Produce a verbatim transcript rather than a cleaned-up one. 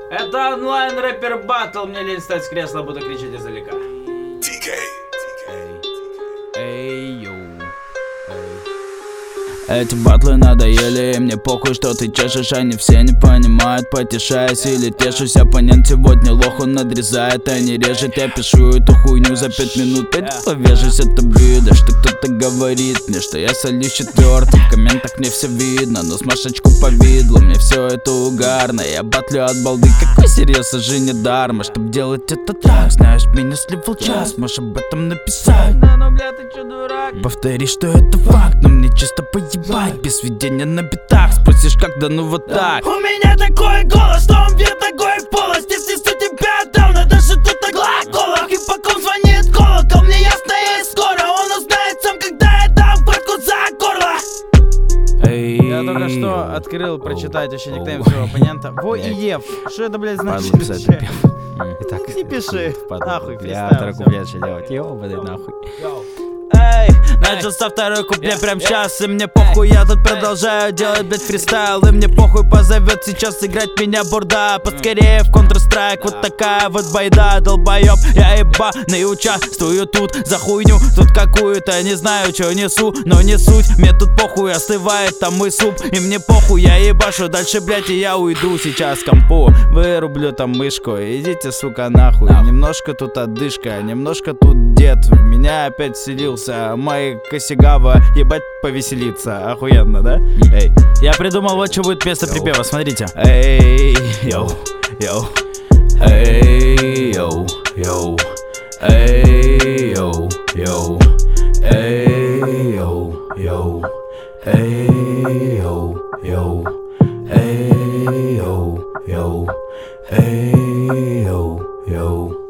Это онлайн-рэпер батл, мне лень встать с кресла, буду кричать издалека. ти кей. Эй, йоу. Эти батлы надоели, и мне похуй, что ты чешешь. Они все не понимают, потешаюсь или тешусь. Оппонент сегодня лох, он надрезает, а не режет. Я пишу эту хуйню за пять минут, пойду повяжусь. Это видно, что кто-то говорит мне, что я солью четвертым. В комментах мне все видно, но с Машечку повидло. Мне все это угарно, я батлю от балды. Какой серьез, же не дарма, чтоб делать это так. Знаешь, меня сливал час, можешь об этом написать. Да ну бля, ты чё, дурак? Повтори, что это факт, но мне чисто поебать. Без сведения на битах, спросишь как, да ну вот так. У меня такой голос, что он бьет такой в полость. Если с тебя давно, даже тут на глаголах. И по ком звонит колокол, мне ясно и скоро он узнает сам, когда я дам хватку за горло. Эй, Я только что открыл прочитать вообще никнейм своего оппонента. Во и Ев. Что это, блядь, значит? Падла писать напев. Итак, не пиши. Нахуй, Я фристайл, второй всё. куплет что делать, ёбаный нахуй. Эй, начался второй куплет прям сейчас. И мне похуй, я тут продолжаю делать, блядь, фристайл. И мне похуй, позовет сейчас играть меня бурда. Поскорее в Counter-Strike, вот такая вот байда. Долбоёб, я ебаный, участвую тут за хуйню. Тут какую-то, не знаю, чё несу, но не суть. Мне тут похуй, остывает там мой суп. И мне похуй, я ебашу дальше, блядь, и я уйду сейчас к компу. Вырублю там мышку, идите, сука, нахуй. Немножко тут отдышка, немножко тут дед в меня опять вселился. Май Косигава, ебать, повеселиться. Охуенно, да? Эй, я придумал, вот что будет вместо припева, смотрите. Эй, йоу, йоу. Эй, йоу, йоу. Эй, йоу, йоу. Эй, йоу, йоу. Эй, йоу, йоу. Эй, йоу, йоу. Эй, йоу, йоу.